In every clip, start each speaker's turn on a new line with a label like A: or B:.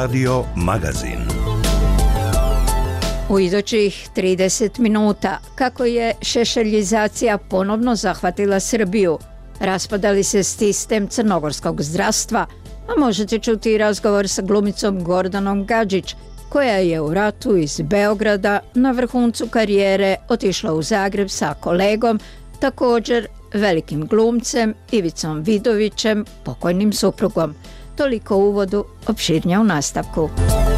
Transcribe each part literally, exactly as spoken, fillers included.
A: Radio Magazin.
B: U idućih trideset minuta kako je šešeljizacija ponovno zahvatila Srbiju, raspada li se sistem crnogorskog zdravstva, a možete čuti i razgovor sa glumicom Gordanom Gadžić, koja je u ratu iz Beograda na vrhuncu karijere otišla u Zagreb sa kolegom, također velikim glumcem Ivicom Vidovićem, pokojnim suprugom. Toliko u uvodu, opširnije u nastavku.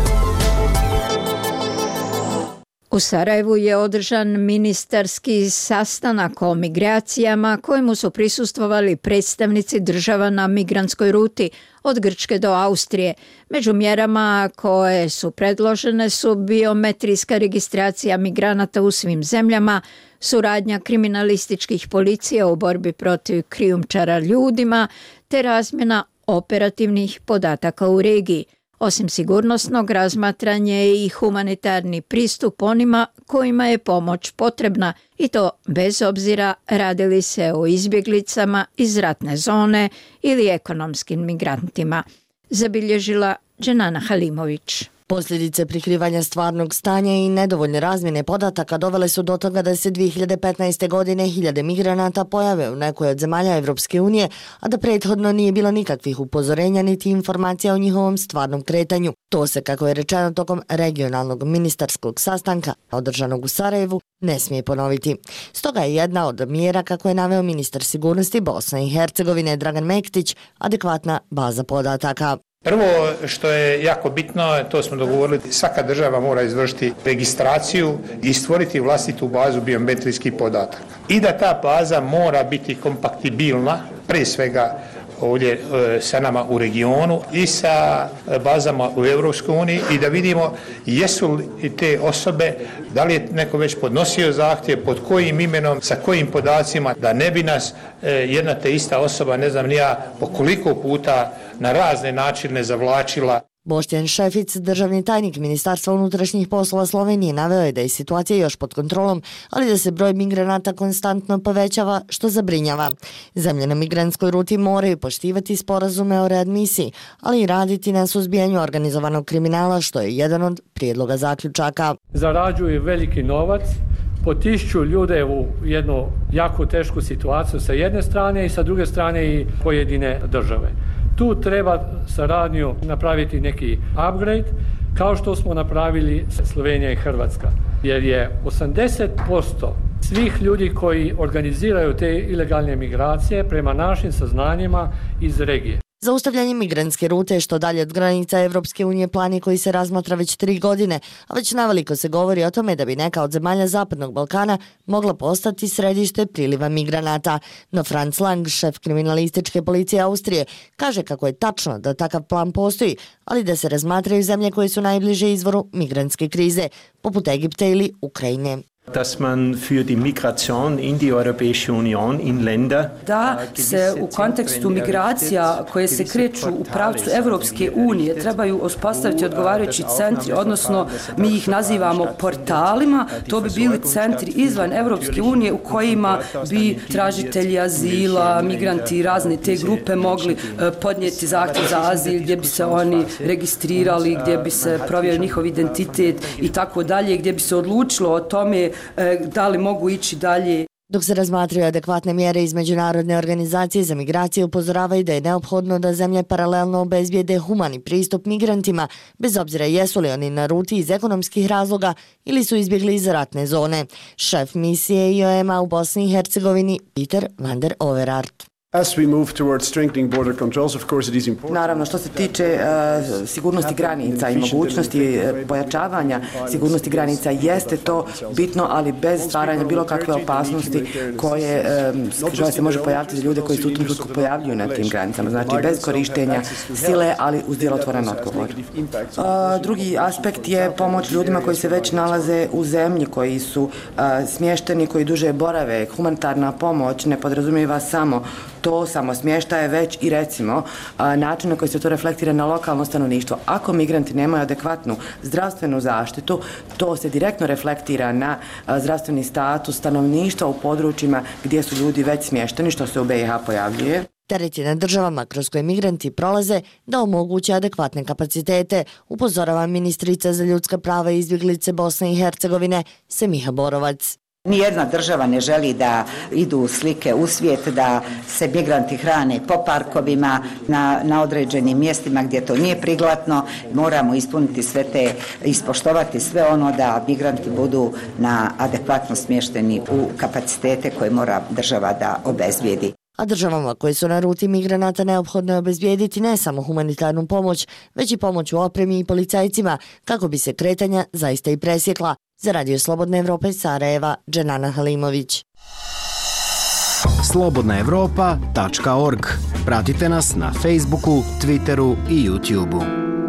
B: U Sarajevu je održan ministarski sastanak o migracijama kojemu su prisustvovali predstavnici država na migrantskoj ruti od Grčke do Austrije. Među mjerama koje su predložene su biometrijska registracija migranata u svim zemljama, suradnja kriminalističkih policija u borbi protiv krijumčara ljudima te razmjena operativnih podataka u regiji. Osim sigurnosnog, razmatranje je i humanitarni pristup onima kojima je pomoć potrebna, i to bez obzira radi li se o izbjeglicama iz ratne zone ili ekonomskim migrantima, zabilježila Dženana Halimović.
C: Posljedice prikrivanja stvarnog stanja i nedovoljne razmjene podataka dovele su do toga da se dvije hiljade petnaeste. godine hiljade migranata pojave u nekoj od zemalja Evropske unije, a da prethodno nije bilo nikakvih upozorenja niti informacija o njihovom stvarnom kretanju. To se, kako je rečeno tokom regionalnog ministarskog sastanka održanog u Sarajevu, ne smije ponoviti. Stoga je jedna od mjera, kako je naveo ministar sigurnosti Bosne i Hercegovine Dragan Mektić, adekvatna baza podataka.
D: Prvo što je jako bitno, to smo dogovorili, svaka država mora izvršiti registraciju i stvoriti vlastitu bazu biometrijskih podataka. I da ta baza mora biti kompatibilna, prije svega ovdje sa nama u regionu i sa bazama u Europskoj uniji, i da vidimo jesu li te osobe, da li je neko već podnosio zahtjev, pod kojim imenom, sa kojim podacima, da ne bi nas jedna te ista osoba, ne znam ni ja, po koliko puta na razne načine zavlačila.
C: Boštjan Šefic, državni tajnik Ministarstva unutrašnjih poslova Slovenije, naveo je da je situacija još pod kontrolom, ali da se broj migranata konstantno povećava, što zabrinjava. Zemlje na migrantskoj ruti moraju poštivati sporazume o readmisiji, ali i raditi na suzbijanju organizovanog kriminala, što je jedan od prijedloga zaključaka.
E: Zarađuju veliki novac, potišću ljude u jednu jako tešku situaciju sa jedne strane i sa druge strane i pojedine države. Tu treba saradnju napraviti neki upgrade, kao što smo napravili Slovenija i Hrvatska, jer je osamdeset posto svih ljudi koji organiziraju te ilegalne migracije prema našim saznanjima iz regije.
C: Zaustavljanje migrantske rute što dalje od granica Evropske unije plan je koji se razmatra već tri godine, a već naveliko se govori o tome da bi neka od zemalja Zapadnog Balkana mogla postati središte priliva migranata. No Franz Lang, šef kriminalističke policije Austrije, kaže kako je tačno da takav plan postoji, ali da se razmatraju zemlje koje su najbliže izvoru migrantske krize, poput Egipta ili Ukrajine.
F: Dass man für die Migration in die Europäische Union in Länder
G: da se u kontekstu migracija koje se kreću u pravcu Evropske unije trebaju uspostaviti odgovarajući centri, odnosno mi ih nazivamo portalima. To bi bili centri izvan Evropske unije u kojima bi tražitelji azila, migranti i razne te grupe mogli podnijeti zahtjev za azil, gdje bi se oni registrirali, gdje bi se provjerio njihov identitet i tako dalje, gdje bi se odlučilo o tome da li mogu ići dalje.
C: Dok se razmatraju adekvatne mjere iz Međunarodne organizacije za migracije, upozoravaju da je neophodno da zemlje paralelno obezbijede humani pristup migrantima, bez obzira jesu li oni na ruti iz ekonomskih razloga ili su izbjegli iz ratne zone. Šef misije I O M-a u Bosni i Hercegovini Peter van der Overaard.
H: Naravno, što se tiče uh, sigurnosti granica i mogućnosti uh, pojačavanja sigurnosti granica, jeste to bitno, ali bez stvaranja bilo kakve opasnosti koje, um, koje se može pojaviti za ljude koji se u tom trenutku pojavljuju na tim granicama. Znači, bez korištenja sile, ali uz djelotvoran odgovor. Uh, drugi aspekt je pomoć ljudima koji se već nalaze u zemlji, koji su uh, smješteni, koji duže borave. Humanitarna pomoć ne podrazumijeva samo to samo smještaje, već i recimo način na koji se to reflektira na lokalno stanovništvo. Ako migranti nemaju adekvatnu zdravstvenu zaštitu, to se direktno reflektira na zdravstveni status stanovništva u područjima gdje su ljudi već smješteni, što se u B i H pojavljuje.
C: Teret je na državama kroz koje migranti prolaze da omoguće adekvatne kapacitete, upozorava ministrica za ljudska prava i izbjeglice Bosne i Hercegovine Semiha Borovac.
A: Nijedna država ne želi da idu slike u svijet, da se migranti hrane po parkovima, na, na određenim mjestima gdje to nije prikladno. Moramo ispuniti sve te, ispoštovati sve ono da migranti budu na adekvatno smješteni u kapacitete koje mora država da obezbijedi.
C: A državama koje su na ruti migranata neophodno je obezbijediti ne samo humanitarnu pomoć, već i pomoć u opremi i policajcima kako bi se kretanja zaista i presjekla. Za Radio Slobodna Evropa iz Sarajeva, Dženana Halimović.
I: slobodna evropa tačka org. Pratite nas na Facebooku, Twitteru i YouTubeu.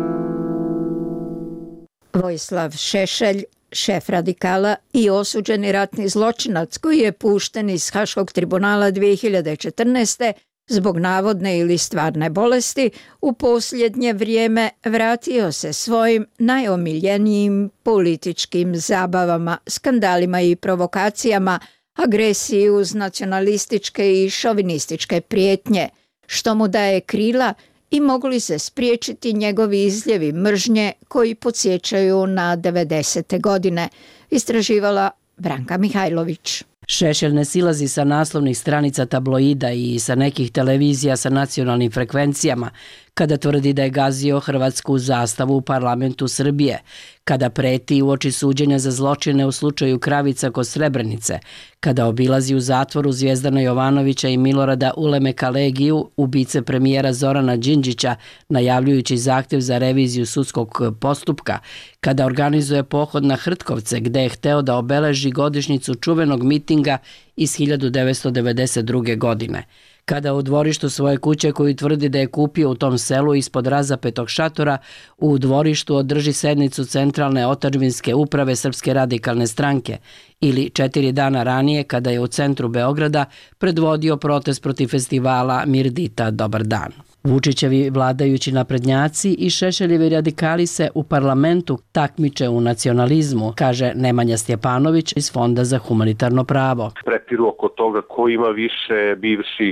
B: Vojislav Šešelj, šef radikala i osuđeni ratni zločinac koji je pušten iz Haškog tribunala dvije hiljade četrnaeste. zbog navodne ili stvarne bolesti, u posljednje vrijeme vratio se svojim najomiljenijim političkim zabavama, skandalima i provokacijama, agresiji uz nacionalističke i šovinističke prijetnje, što mu daje krila i mogu li se spriječiti njegovi izljevi mržnje koji podsjećaju na devedesete godine, istraživala Branka Mihajlović.
J: Šešelj ne silazi sa naslovnih stranica tabloida i sa nekih televizija sa nacionalnim frekvencijama kada tvrdi da je gazio hrvatsku zastavu u parlamentu Srbije, kada preti uoči suđenja za zločine u slučaju Kravica kod Srebrenice, kada obilazi u zatvoru Zvijezdana Jovanovića i Milorada Ulemeka Legiju, ubice premijera Zorana Đinđića, najavljujući zahtjev za reviziju sudskog postupka, kada organizuje pohod na Hrtkovce gde je hteo da obeleži godišnjicu čuvenog mitinga iz hiljadu devetsto devedeset druge. godine. Kada u dvorištu svoje kuće koju tvrdi da je kupio u tom selu ispod razapetog šatora, u dvorištu održi sednicu Centralne otadžbinske uprave Srpske radikalne stranke, ili četiri dana ranije kada je u centru Beograda predvodio protest protiv festivala Mirdita Dobar dan. Vučićevi vladajući naprednjaci i Šešeljevi radikali se u parlamentu takmiče u nacionalizmu, kaže Nemanja Stjepanović iz Fonda za humanitarno pravo.
K: Prepiru oko toga ko ima više bivših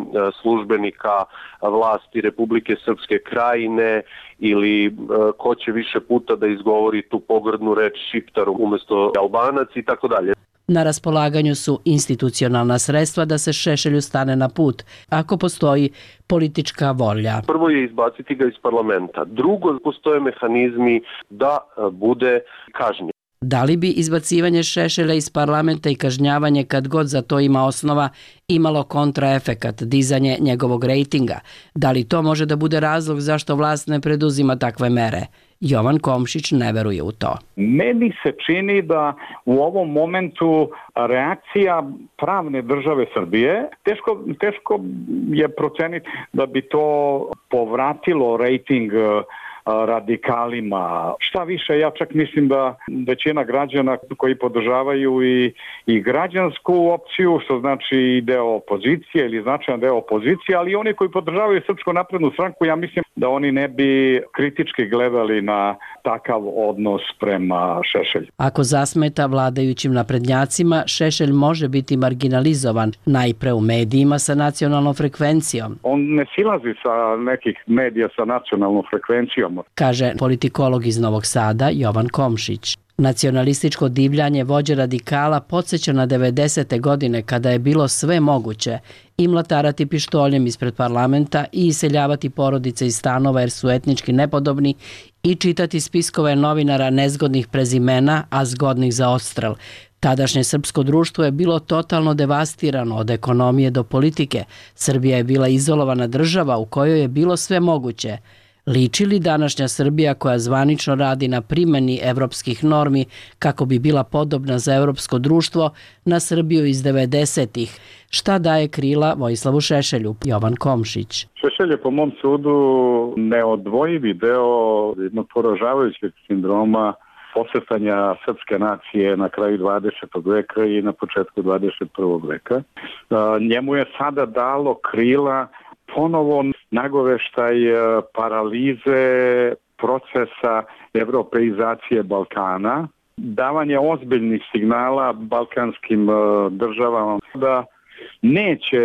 K: službenika vlasti Republike Srpske Krajine ili ko će više puta da izgovori tu pogrdnu reč Šiptaru umjesto Albanac i tako dalje.
J: Na raspolaganju su institucionalna sredstva da se Šešelju stane na put, ako postoji politička volja.
K: Prvo je izbaciti ga iz parlamenta. Drugo, postoje mehanizmi da bude kažnjen.
J: Da li bi izbacivanje Šešelja iz parlamenta i kažnjavanje kad god za to ima osnova imalo kontraefekat, dizanje njegovog rejtinga? Da li to može da bude razlog zašto vlast ne preduzima takve mere? Jovan Komšić ne veruje u to.
L: Meni se čini da u ovom momentu reakcija pravne države Srbije, teško, teško je proceniti da bi to povratilo rejting radikalima. Šta više, ja čak mislim da većina građana koji podržavaju i, i građansku opciju, što znači i deo opozicije ili značajan deo opozicije, ali i oni koji podržavaju Srpsku naprednu stranku, ja mislim da oni ne bi kritički gledali na takav odnos prema Šešelju.
J: Ako zasmeta vladajućim naprednjacima, Šešelj može biti marginalizovan najpre u medijima sa nacionalnom frekvencijom.
L: On ne silazi sa nekih medija sa nacionalnom frekvencijom,
J: kaže politikolog iz Novog Sada Jovan Komšić. Nacionalističko divljanje vođe radikala podsjeća na devedesete godine kada je bilo sve moguće i mlatarati pištoljem ispred parlamenta i iseljavati porodice iz stanova jer su etnički nepodobni i čitati spiskove novinara nezgodnih prezimena, a zgodnih za odstrel. Tadašnje srpsko društvo je bilo totalno devastirano od ekonomije do politike. Srbija je bila izolovana država u kojoj je bilo sve moguće. Liči li današnja Srbija koja zvanično radi na primjeni evropskih normi kako bi bila podobna za evropsko društvo na Srbiju iz devedesetih? Šta daje krila Vojislavu Šešelju? Jovan Komšić.
L: Šešelj je po mom sudu neodvojivi deo jednog poražavajućeg sindroma posretanja srpske nacije na kraju dvadesetog veka i na početku dvadeset prvog veka. Njemu je sada dalo krila ponovo nagoveštaj paralize procesa evropeizacije Balkana, davanje ozbiljnih signala balkanskim državama da neće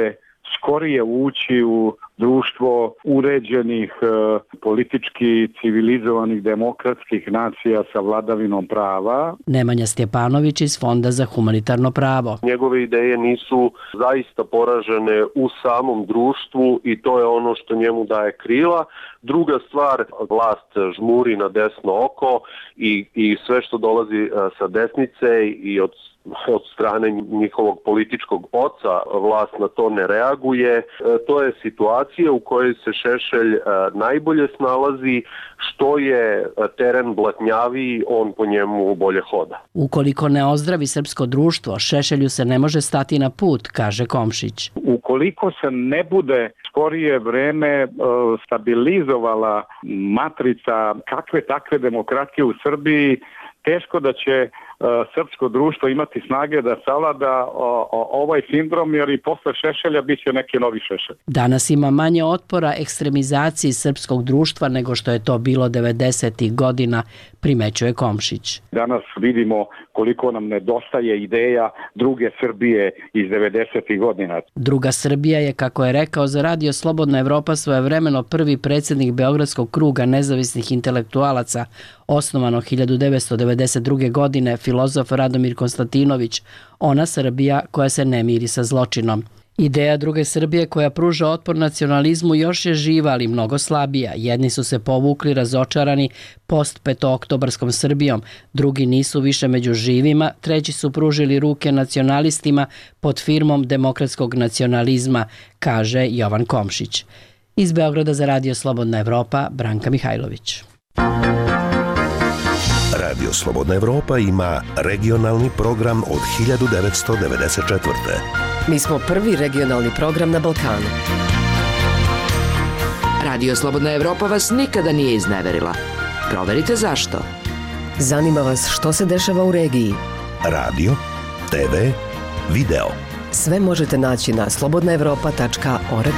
L: skorije ući u društvo uređenih, politički civilizovanih, demokratskih nacija sa vladavinom prava.
J: Nemanja Stjepanović iz Fonda za humanitarno pravo.
K: Njegove ideje nisu zaista poražene u samom društvu i to je ono što njemu daje krila. Druga stvar, vlast žmuri na desno oko i, i sve što dolazi sa desnice i od od strane njihovog političkog oca vlast na to ne reaguje. To je situacija u kojoj se Šešelj najbolje snalazi, što je teren blatnjaviji, on po njemu bolje hoda.
J: Ukoliko ne ozdravi srpsko društvo, Šešelju se ne može stati na put, kaže Komšić.
L: Ukoliko se ne bude skorije vreme stabilizovala matrica kakve takve demokratije u Srbiji, teško da će srpsko društvo imati snage da savlada ovaj sindrom, jer i posle Šešelja bit će neki novi Šešelj.
J: Danas ima manje otpora ekstremizaciji srpskog društva nego što je to bilo devedesetih godina, primećuje Komšić.
L: Danas vidimo koliko nam nedostaje ideja druge Srbije iz devedesetih godina.
J: Druga Srbija je, kako je rekao za Radio Slobodna Evropa svojevremeno prvi predsjednik Beogradskog kruga nezavisnih intelektualaca, osnovano hiljadu devetsto devedeset druge godine, filozof Radomir Konstantinović, ona Srbija koja se ne miri sa zločinom. Ideja druge Srbije koja pruža otpor nacionalizmu još je živa, ali mnogo slabija. Jedni su se povukli razočarani post-petooktobarskom Srbijom, drugi nisu više među živima, treći su pružili ruke nacionalistima pod firmom demokratskog nacionalizma, kaže Jovan Komšić. Iz Beograda za Radio Slobodna Evropa, Branka Mihajlović.
M: Radio Slobodna Evropa ima regionalni program od hiljadu devetsto devedeset četvrte.
N: Mi smo prvi regionalni program na Balkanu. Radio Slobodna Evropa vas nikada nije izneverila. Proverite zašto. Zanima vas što se dešava u regiji.
M: Radio, te ve, video.
N: Sve možete naći na slobodna evropa tačka org.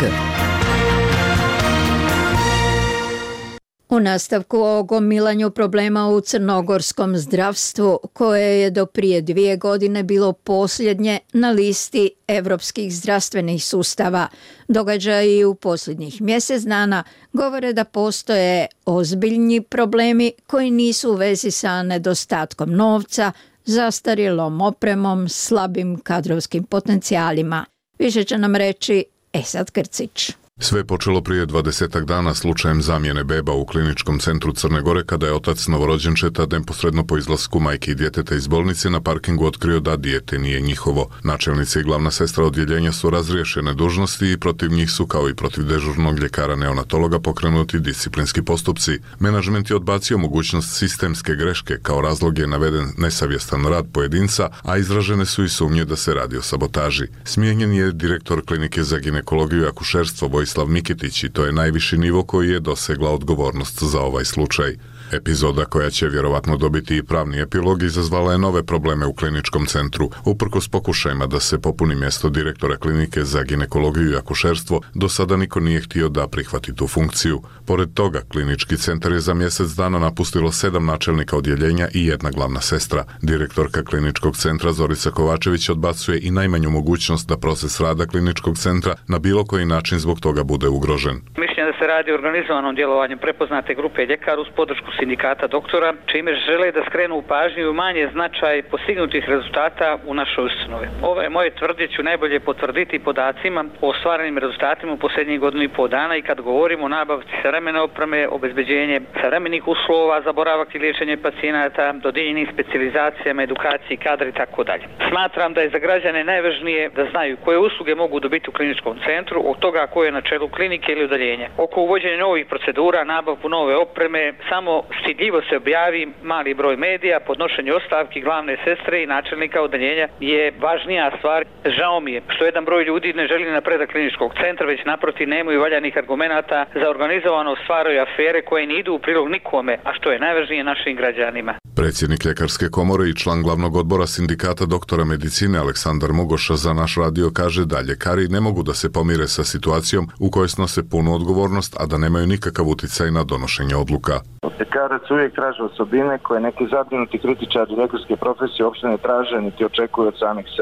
B: U nastavku o gomilanju problema u crnogorskom zdravstvu, koje je do prije dvije godine bilo posljednje na listi evropskih zdravstvenih sustava, događaji u posljednjih mjesec dana govore da postoje ozbiljni problemi koji nisu u vezi sa nedostatkom novca, zastarjelom opremom, slabim kadrovskim potencijalima. Više će nam reći Esad Krcić.
O: Sve je počelo prije dvadesetak dana slučajem zamjene beba u kliničkom centru Crne Gore, kada je otac novorođenčeta neposredno po izlasku majke i djeteta iz bolnice na parkingu otkrio da dijete nije njihovo. Načelnica i glavna sestra odjeljenja su razriješene dužnosti i protiv njih su, kao i protiv dežurnog ljekara neonatologa, pokrenuti disciplinski postupci. Menadžment je odbacio mogućnost sistemske greške, kao razlog je naveden nesavjestan rad pojedinca, a izražene su i sumnje da se radi o sabotaži. Smijenjen je direktor klinike za ginekologiju i akušerstvo Vojislav Miketić i to je najviši nivo koji je dosegla odgovornost za ovaj slučaj. Epizoda, koja će vjerovatno dobiti i pravni epilog, izazvala je nove probleme u kliničkom centru. Uprkos pokušajima da se popuni mjesto direktora klinike za ginekologiju i akušerstvo, do sada niko nije htio da prihvati tu funkciju. Pored toga, klinički centar je za mjesec dana napustilo sedam načelnika odjeljenja i jedna glavna sestra. Direktorka kliničkog centra Zorica Kovačević odbacuje i najmanju mogućnost da proces rada kliničkog centra na bilo koji način zbog toga bude ugrožen.
P: Mišljenje da se radi o organizovanom djelovanju prepoznate grupe ljekara uz podršku sindikata doktora, čime žele da skrenu pažnju i umanje značaj postignutih rezultata u našoj ustanovi. Ove moje tvrdnje ću najbolje potvrditi podacima o ostvarenim rezultatima u posljednjih godinu i pol dana i kad govorimo o nabavci savremene opreme, obezbeđenje savremenih uslova za boravak i liječenje pacijenata, dodijeljenih specijalizacijama, edukaciji, kadra i tako dalje. Smatram da je za građane najvažnije da znaju koje usluge mogu dobiti u kliničkom centru, od toga ko je na čelu klinike ili udaljenja. Oko uvođenja novih procedura, nabavku nove opreme, samo stidljivo se objavi mali broj medija, podnošenje ostavki glavne sestre i načelnika odeljenja je važnija stvar. Žao mi je što jedan broj ljudi ne želi napredak kliničkog centra, već naprotiv nemaju valjanih argumenata za organizovano stvaraju afere koje ne idu u prilog nikome, a što je najvažnije našim građanima.
O: Predsjednik Ljekarske komore i član glavnog odbora sindikata doktora medicine Aleksandar Mugoša za naš radio kaže da ljekari ne mogu da se pomire sa situacijom u kojoj snose punu odgovornost, a da nemaju nikakav uticaj na donošenje odluka.
Q: Ljekarac uvijek traže osobine koje neki zabrinuti kritičari ljekarske profesije uopšte ne traže niti očekuju od samih sebe.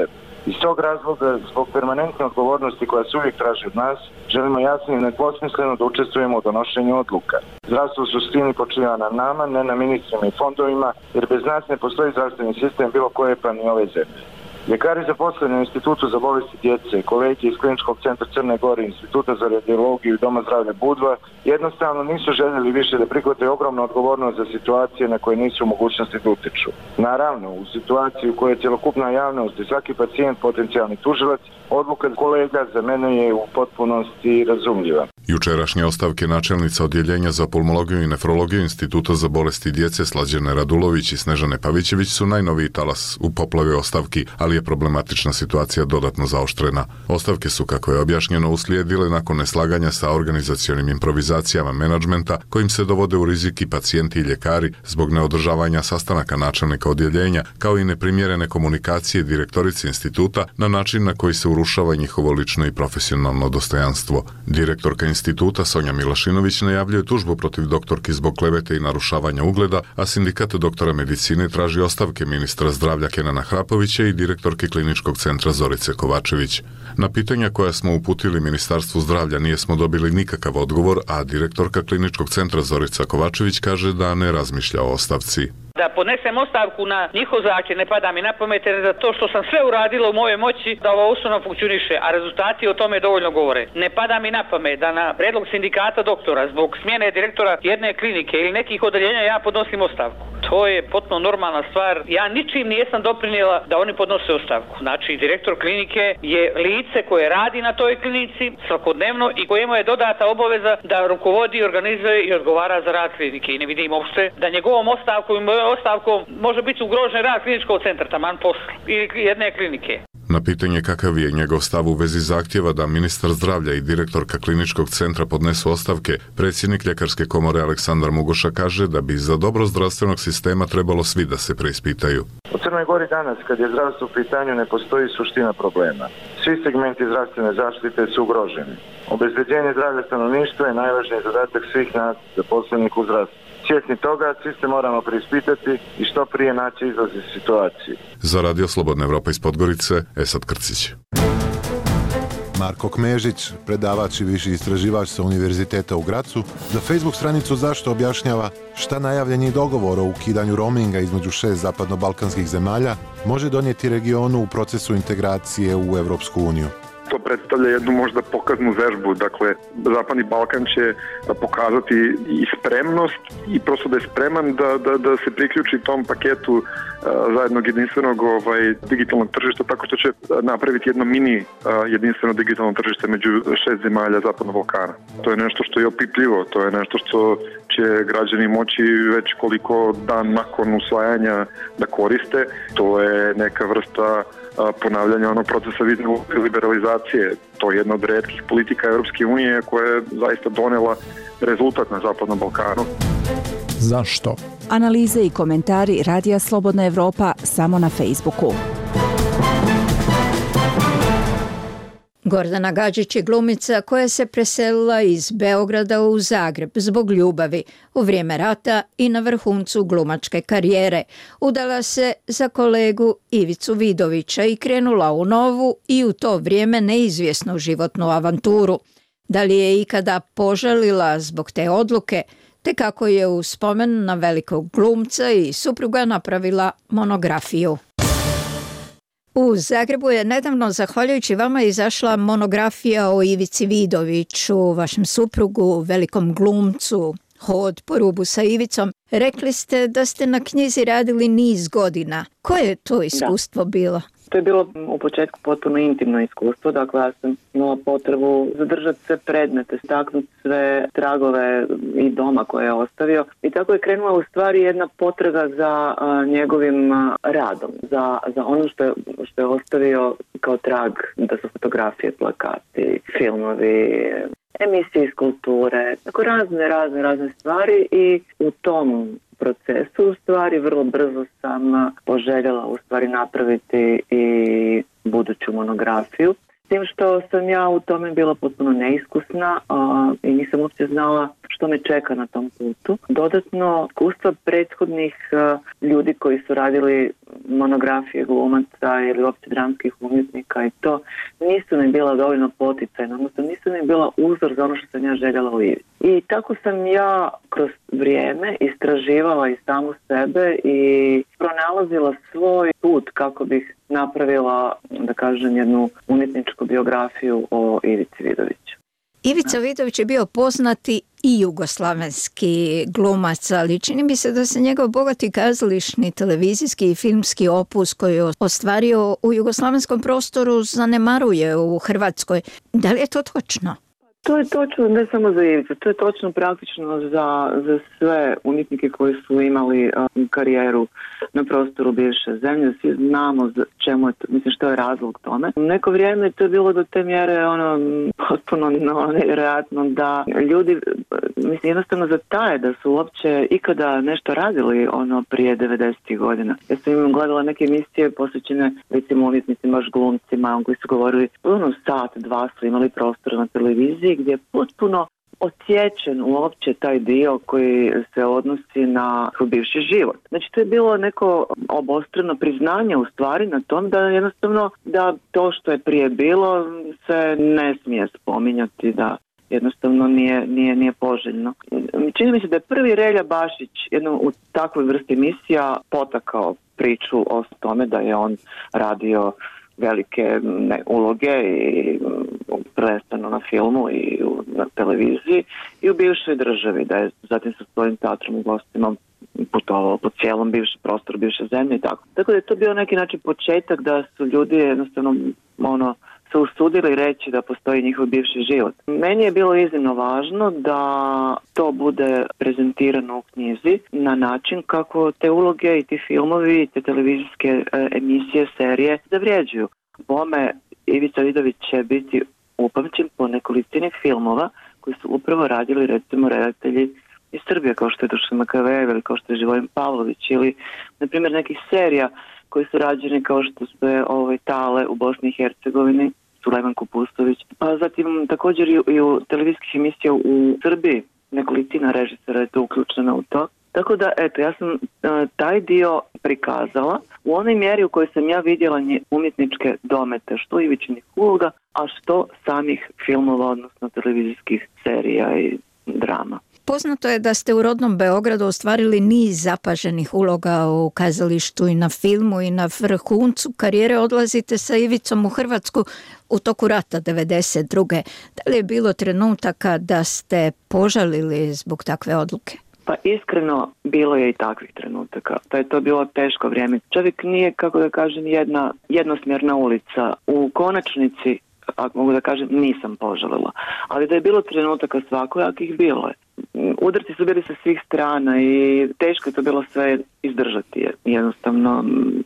Q: Iz tog razloga, zbog permanentne odgovornosti koja se uvijek traži od nas, želimo jasno i nedvosmisleno da učestvujemo u donošenju odluka. Zdravstvo u suštini počiva na nama, ne na ministrima i fondovima, jer bez nas ne postoji zdravstveni sistem bilo koje pa ni ove zemlje. Ljekari zaposleni u Institutu za bolesti djece, kolege iz Kliničkog centra Crne Gore, Instituta za radiologiju i Doma zdravlja Budva jednostavno nisu željeli više da prihvate ogromnu odgovornost za situacije na koje nisu u mogućnosti da utiču. Naravno, u situaciji u kojoj je cjelokupna javnost i svaki pacijent potencijalni tužilac, odluka kolega za mene je u potpunosti razumljiva.
O: Jučerašnje ostavke načelnica odjeljenja za pulmologiju i nefrologiju Instituta za bolesti djece Slađane Radulović i Snežane Pavićević su najnoviji talas u poplavi ostavki, ali je problematična situacija dodatno zaoštrena. Ostavke su, kako je objašnjeno, uslijedile nakon neslaganja sa organizacionim improvizacijama menadžmenta, kojim se dovode u rizik i pacijenti i ljekari zbog neodržavanja sastanaka načelnika odjeljenja, kao i neprimjerene komunikacije direktorice instituta na način na koji se urušava njihovo lično i profesionalno dostojanstvo. Direktorka instituta Sonja Milašinović najavljuje tužbu protiv doktorki zbog klevete i narušavanja ugleda, a sindikat doktora medicine traži ostavke ministra zdravlja Kenana Hrapovića i direktorke Kliničkog centra Zorice Kovačević. Na pitanja koja smo uputili Ministarstvu zdravlja nijesmo dobili nikakav odgovor, a direktorka Kliničkog centra Zorica Kovačević kaže da ne razmišlja o ostavci.
P: Da podnesem ostavku na njihov zahtjev ne pada mi na pamet, jer za to što sam sve uradila u mojoj moći da ova ustanova funkcioniše, a rezultati o tome dovoljno govore. Ne pada mi na pamet da na predlog sindikata doktora zbog smjene direktora jedne klinike ili nekih odeljenja ja podnosim ostavku. To je potpuno normalna stvar. Ja ničim nijesam doprinijela da oni podnose ostavku. Znači, direktor klinike je lice koje radi na toj klinici svakodnevno i kojemu je dodata obaveza da rukovodi, organizuje i odgovara za rad klinike. I ne vidim uopšte da njegovom ostavkom i mojom ostavkom može biti ugrožen rad kliničkog centra, taman posla ili jedne klinike.
O: Na pitanje kakav je njegov stav u vezi zahtjeva da ministar zdravlja i direktorka Kliničkog centra podnesu ostavke, predsjednik Ljekarske komore Aleksandar Mugoša kaže da bi za dobro zdravstvenog sistema trebalo svi da se preispitaju.
Q: U Crnoj Gori danas, kad je zdravstvo u pitanju, ne postoji suština problema. Svi segmenti zdravstvene zaštite su ugroženi. Obezbeđenje zdravlja stanovništva je najvažniji zadatak svih nas zaposlenih u zdravstvu. Svjesni toga, svi se moramo preispitati i što prije naći izlaz iz situacije.
O: Za Radio Slobodna Evropa iz Podgorice, Esad Krcić.
R: Marko Kmežić, predavač i viši istraživač sa Univerziteta u Gracu, za Facebook stranicu Zašto objašnjava šta najavljeni dogovor o ukidanju roaminga između šest zapadno-balkanskih zemalja može donijeti regionu u procesu integracije u Evropsku uniju.
S: To predstavlja jednu možda pokaznu vežbu, dakle Zapadni Balkan će pokazati i spremnost i prosto da je spreman da, da, da se priključi tom paketu uh, zajednog jedinstvenog ovaj, digitalnog tržišta, tako što će napraviti jedno mini uh, jedinstveno digitalno tržište među šest zemalja Zapadnog Balkana. To je nešto što je opipljivo, to je nešto što će građani moći već koliko dan nakon usvajanja da koriste. To je neka vrsta ponavljanja onog procesa vizne liberalizacije. To je jedna od retkih politika Europske unije koja je zaista donela rezultat na Zapadnom Balkanu.
T: Zašto?
U: Analize i komentari Radija Slobodna Evropa samo na Facebooku.
B: Gordana Gadžić je glumica koja se preselila iz Beograda u Zagreb zbog ljubavi u vrijeme rata i na vrhuncu glumačke karijere. Udala se za kolegu Ivicu Vidovića i krenula u novu i u to vrijeme neizvjesnu životnu avanturu. Da li je ikada požalila zbog te odluke, te kako je u spomen na velikog glumca i supruga napravila monografiju. U Zagrebu je nedavno, zahvaljujući vama, izašla monografija o Ivici Vidoviću, vašem suprugu, velikom glumcu, Hod po rubu sa Ivicom. Rekli ste da ste na knjizi radili niz godina. Koje je to iskustvo da. bilo?
V: To je bilo u početku potpuno intimno iskustvo, dakle ja sam imala potrebu zadržati sve predmete, staknuti sve tragove i doma koje je ostavio i tako je krenula u stvari jedna potraga za a, njegovim a, radom, za, za ono što je, što je ostavio kao trag, da su fotografije, plakati, filmovi, emisije iz kulture, tako razne, razne, razne stvari i u tom procesu u stvari vrlo brzo sam poželjela u stvari napraviti i buduću monografiju. S tim što sam ja u tome bila potpuno neiskusna a, i nisam uopće znala što me čeka na tom putu. Dodatno, iskustva prethodnih uh, ljudi koji su radili monografije glumaca ili uopće dramskih umjetnika i to nisu mi bila dovoljno poticajna, odnosno nisu mi bila uzor za ono što sam ja željela u Ivici. I tako sam ja kroz vrijeme istraživala i samu sebe i pronalazila svoj put kako bih napravila, da kažem, jednu umjetničku biografiju o Ivici Vidoviću.
B: Ivica Vidović je bio poznati i jugoslavenski glumac, ali čini mi se da se njegov bogati kazališni, televizijski i filmski opus koji je ostvario u jugoslavenskom prostoru zanemaruje u Hrvatskoj. Da li je to točno?
V: To je točno ne samo za Ivicu, to je točno praktično za, za sve umjetnike koji su imali um, karijeru na prostoru bivše zemlje. Svi znamo čemu je to, mislim što je razlog tome. Neko vrijeme to je bilo do te mjere ono potpuno no, nevjerojatno da ljudi mislim jednostavno zataje da su uopće ikada nešto radili ono prije devedesetih godina. Ja sam im gledala neke emisije posvećene recimo umjetnicima, baš glumcima koji su govorili ono sat, dva su imali prostor na televiziji gdje je potpuno odsječen uopće taj dio koji se odnosi na bivši život. Znači to je bilo neko obostrano priznanje u stvari na tom da jednostavno da to što je prije bilo se ne smije spominjati, da jednostavno nije, nije, nije poželjno. Čini mi se da je prvi Relja Bašić jedno u takvoj vrsti emisija potakao priču o tome da je on radio velike ne, uloge i prvenstveno na filmu i u, na televiziji i u bivšoj državi, da je zatim sa svojim teatrom i gostima putovao po cijelom bivšem prostoru, bivše zemlje i tako. Tako da je to bio neki način početak da su ljudi jednostavno ono se usudili reći da postoji njihov bivši život. Meni je bilo iznimno važno da to bude prezentirano u knjizi na način kako te uloge i ti filmovi i te televizijske e, emisije, serije zavrijeđuju. Bome Ivica Vidović će biti upamćen po nekolicini filmova koji su upravo radili recimo redatelji iz Srbije kao što je Dušan Makavejev ili kao što je Živojin Pavlović ili na primjer nekih serija koji su rađeni kao što su ovaj, Tale u Bosni i Hercegovini, Sulejman Kupustović, a zatim također i, i u televizijskih emisija u Srbiji nekolicina režisera je to uključena u to. Tako da, eto, ja sam uh, taj dio prikazala u onoj mjeri u kojoj sam ja vidjela nje umjetničke domete, što Ivičinih uloga, a što samih filmova, odnosno televizijskih serija i drama.
B: Poznato je da ste u rodnom Beogradu ostvarili niz zapaženih uloga u kazalištu i na filmu i na vrhuncu karijere odlazite sa Ivicom u Hrvatsku u toku rata devedeset druge. Da li je bilo trenutaka da ste požalili zbog takve odluke?
V: Pa iskreno bilo je i takvih trenutaka. Da je to bilo teško vrijeme. Čovjek nije, kako da kažem, jedna jednosmjerna ulica. U konačnici, ako mogu da kažem, nisam požalila. Ali da je bilo trenutaka svakojakih, bilo je. Udarci su bili sa svih strana i teško je to bilo sve izdržati jednostavno.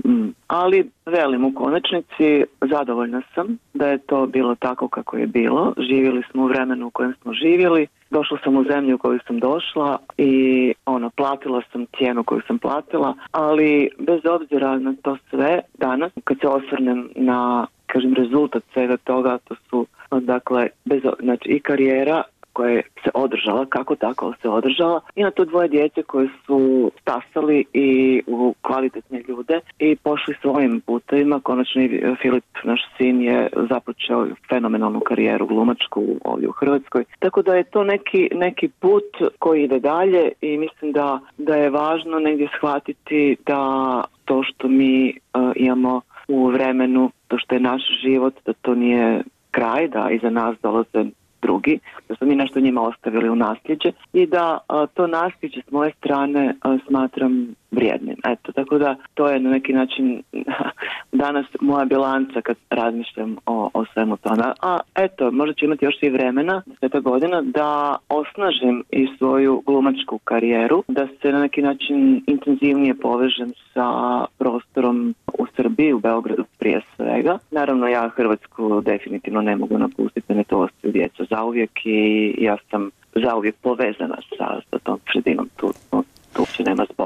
V: Ali velim, u konačnici zadovoljna sam da je to bilo tako kako je bilo. Živjeli smo u vremenu u kojem smo živjeli. Došla sam u zemlju u koju sam došla i ono, platila sam cijenu koju sam platila, ali bez obzira na to sve, danas kad se osvrnem na, kažem, rezultat svega toga, to su dakle bez, znači i karijera koja se održala, kako tako se održala, i na to dvoje djece koje su stasali i u kvalitetne ljude i pošli svojim putevima. Konačno i Filip, naš sin, je započeo fenomenalnu karijeru glumačku ovdje u Hrvatskoj. Tako da je to neki, neki put koji ide dalje i mislim da, da je važno negdje shvatiti da to što mi uh, imamo u vremenu, to što je naš život, da to nije kraj, da iza nas dolaze drugi, da smo mi nešto njima ostavili u nasljeđe i da a, to nasljeđe s moje strane a, smatram vrijednim. Eto, tako da to je na neki način danas moja bilanca kad razmišljam o, o svemu tome. A eto, možda ću imati još i vremena, sveta godina, da osnažim i svoju glumačku karijeru, da se na neki način intenzivnije povežem sa prostorom u Srbiji, u Beogradu prije svega. Naravno, ja Hrvatsku definitivno ne mogu napustiti, ne to ostaju djeca zauvijek i ja sam zauvijek povezana sa, sa tom sredinom, tu, tu uopće nema zbora.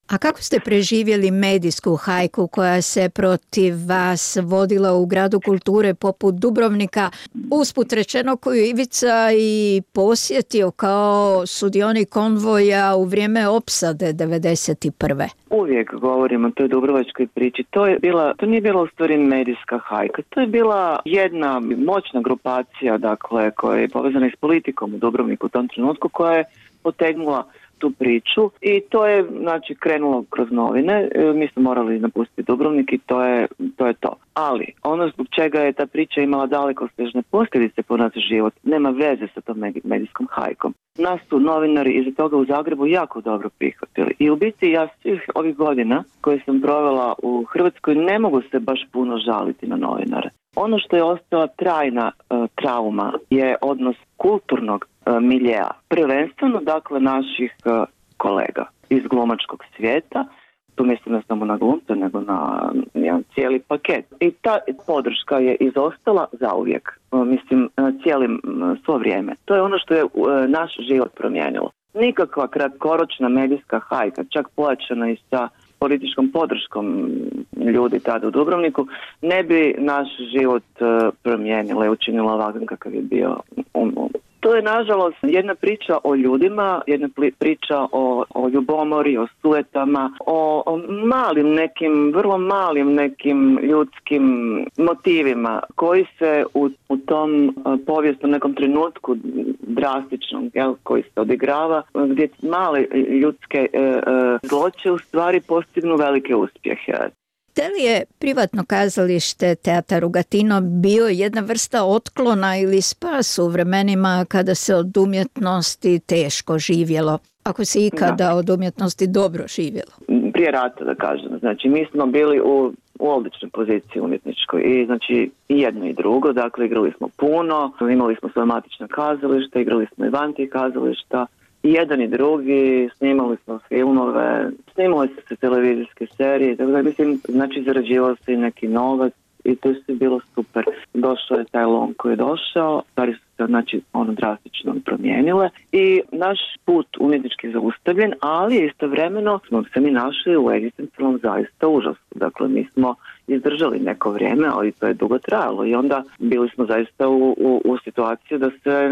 B: A kako ste preživjeli medijsku hajku koja se protiv vas vodila u gradu kulture poput Dubrovnika, usput rečeno koju Ivica i posjetio kao sudionik konvoja u vrijeme opsade devedeset prve.
V: Uvijek govorimo o toj dubrovačkoj priči. To je bila, to nije bila u stvari medijska hajka. To je bila jedna moćna grupacija, dakle, koja je povezana i s politikom u Dubrovniku u tom trenutku, koja je potegnula tu priču i to je, znači, krenulo kroz novine. Mi smo morali napustiti Dubrovnik i to je to. Je to. Ali ono zbog čega je ta priča imala dalekosežne posljedice po naš život nema veze sa tom medijskom hajkom. Nas su novinari iza toga u Zagrebu jako dobro prihvatili. I u biti ja svih ovih godina koje sam provela u Hrvatskoj ne mogu se baš puno žaliti na novinare. Ono što je ostala trajna uh, trauma je odnos kulturnog uh, miljea. Prvenstveno, dakle, naših uh, kolega iz glumačkog svijeta. Tu mislim ne samo na glumce, nego na jedan cijeli paket. I ta podrška je izostala zauvijek. Uh, mislim, uh, cijelim uh, svo vrijeme. To je ono što je uh, naš život promijenilo. Nikakva kratkoročna medijska hajka, čak pojačana i sa političkom podrškom ljudi tada u Dubrovniku, ne bi naš život uh, promijenila i učinila ovakvim kakav je bio. Um, to je, nažalost, jedna priča o ljudima, jedna priča o, o ljubomori, o sujetama, o, o malim nekim, vrlo malim nekim ljudskim motivima koji se u, u tom uh, povijesnom nekom trenutku drastičnom, jel, koji se odigrava, gdje male ljudske uh, uh, zloće u stvari postignu velike uspjehe.
B: Da li je privatno kazalište Teatar Rogatino bio jedna vrsta otklona ili spas u vremenima kada se od umjetnosti teško živjelo? Ako se ikada da. od umjetnosti dobro živjelo?
V: Prije rata, da kažem. Znači, mi smo bili u, u odličnoj poziciji umjetničkoj i znači i jedno i drugo. Dakle, igrali smo puno, imali smo svoje matična kazališta, igrali smo i van tih kazališta. I jedan i drugi, snimali smo filmove, snimali su se televizijske serije, tako da mislim, znači zarađivao se i neki novac i to je bilo super. Došao je taj lom koji je došao, stvari su se, znači, ono drastično promijenile i naš put umjetnički zaustavljen, ali istovremeno smo se mi našli u egzistencijalnom zaista užasu. Dakle, mi smo izdržali neko vrijeme, ali to je dugo trajalo i onda bili smo zaista u, u, u situaciji da se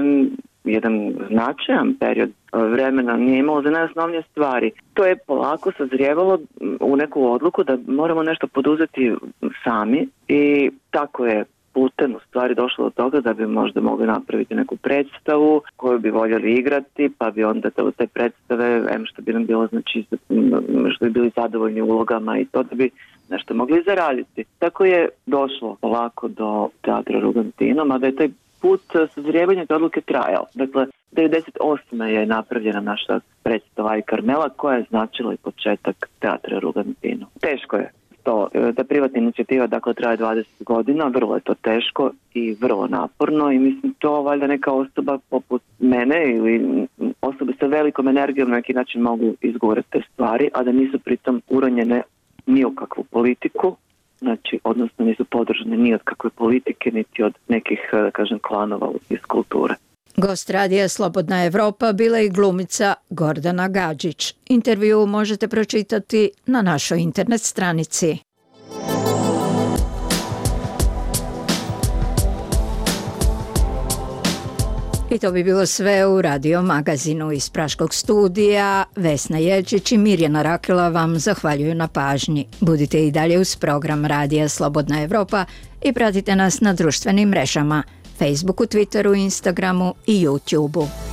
V: jedan značajan period vremena nije imalo za najosnovnije stvari. To je polako sazrijevalo u neku odluku da moramo nešto poduzeti sami i tako je putem u stvari došlo do toga da bi možda mogli napraviti neku predstavu koju bi voljeli igrati, pa bi onda te predstave, em što bi nam bilo, znači, što bi bili zadovoljni ulogama i to da bi nešto mogli zaraditi. Tako je došlo polako do Teatra Rugantino, mada je taj put sazrijevanja te odluke trajao. Dakle, devedeset osme je napravljena naša predstava i Karmela koja je značila i početak Teatra Rugantino. Teško je to, ta privatna inicijativa, dakle, traje dvadeset godina, vrlo je to teško i vrlo naporno i mislim to valjda neka osoba poput mene ili osobe sa velikom energijom na neki način mogu izgovoriti te stvari, a da nisu pritom uronjene ni u kakvu politiku, znači, odnosno nisu podržane ni od kakve politike, niti od nekih, da kažem, klanova iz kulture.
B: Gost radija Slobodna Evropa bila i glumica Gordana Gadžić. Intervju možete pročitati na našoj internet stranici. I to bi bilo sve u Radio Magazinu iz Praškog studija. Vesna Jelčić i Mirjana Rakela vam zahvaljuju na pažnji. Budite i dalje uz program Radija Slobodna Evropa i pratite nas na društvenim mrežama, Facebooku, Twitteru, Instagramu i YouTubeu.